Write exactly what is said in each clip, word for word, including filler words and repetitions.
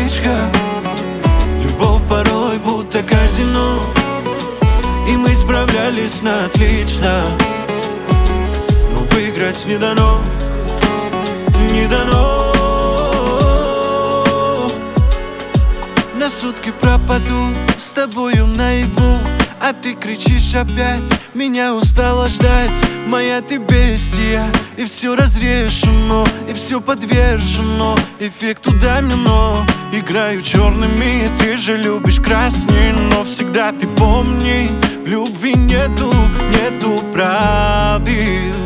привычка. Любовь порой будто казино, и мы справлялись на отлично. Но выиграть не дано, не дано. На сутки пропаду с тобою наяву, а ты кричишь опять, меня устала ждать. Моя ты бестия, и все разрешено, и все подвержено эффекту домино. Играю черными, ты же любишь красный, но всегда ты помни, в любви нету, нету правил.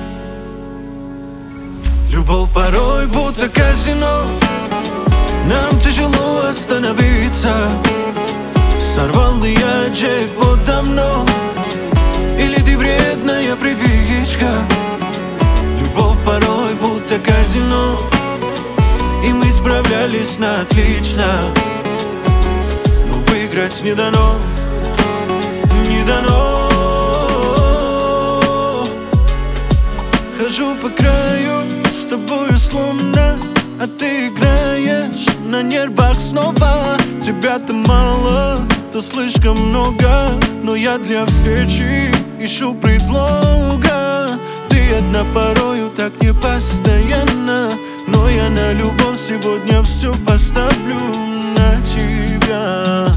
Любовь порой будто казино, нам тяжело остановиться. Сорвал ли я джекпот давно, или ты вредная привычка? Любовь порой будто казино, и мы справлялись на отлично. Но выиграть не дано, не дано. Хожу по краю с тобою словно, а ты играешь на нервах снова. Тебя-то мало, то слишком много, но я для встречи ищу предлога. Ты одна порою так не постоянно, но я на любовь сегодня все поставлю на тебя.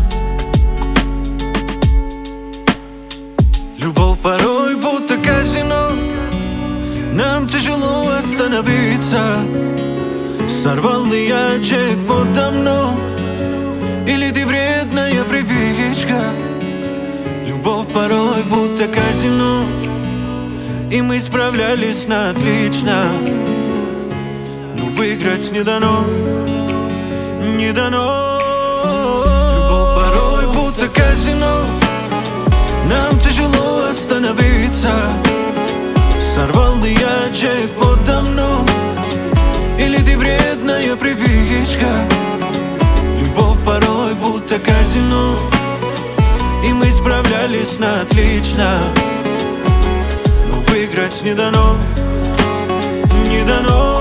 Любовь порой будто казино, нам тяжело остановиться. Сорвал ли я джекпот давно, или ты вредная привычка? Любовь порой будто казино, и мы справлялись на отлично. Но выиграть не дано, не дано. Любовь порой будто казино, нам тяжело остановиться. Сорвал ли я джекпот давно, или ты вредная привычка? Любовь порой будто казино, и мы справлялись на отлично. Но выиграть не дано, не дано.